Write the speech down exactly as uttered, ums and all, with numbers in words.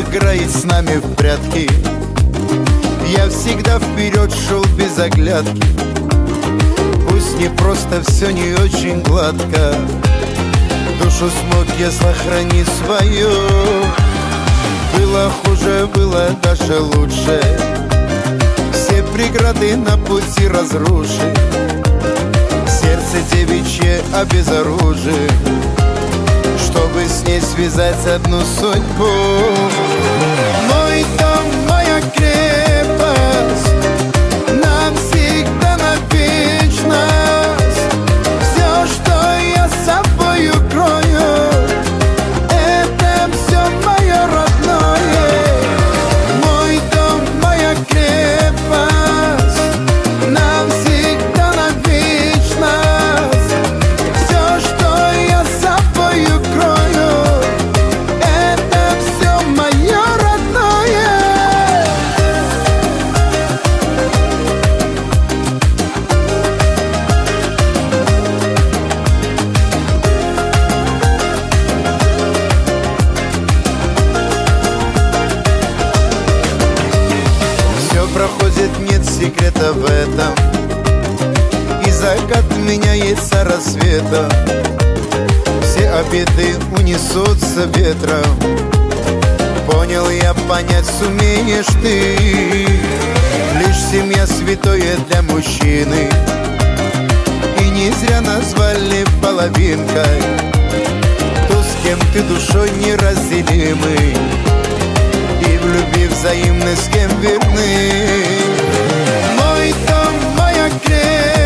играет с нами в прятки. Я всегда вперед шел без оглядки. Пусть не просто, все не очень гладко. Душу смог я сохранить свою. Было хуже, было даже лучше. Все преграды на пути разруши. Сердце девичье обезоружи, чтобы с ней связать одну судьбу. Мой дом, моя крепость, навсегда, навечно. Все, что я с собою крою, это все мое родное. Мой дом, моя крепость, навсегда, навечно. Все, что я с собою крою, это все мое родное. Все проходит, нет секрета в этом. И закат меняется со рассветом. Все обиды унесутся ветром. Понял я, понять сумеешь ты. Лишь семья святое для мужчины. И не зря назвали половинкой ту, с кем ты душой неразделимый. И в любви взаимной с кем верны. Мой дом, моя крепость,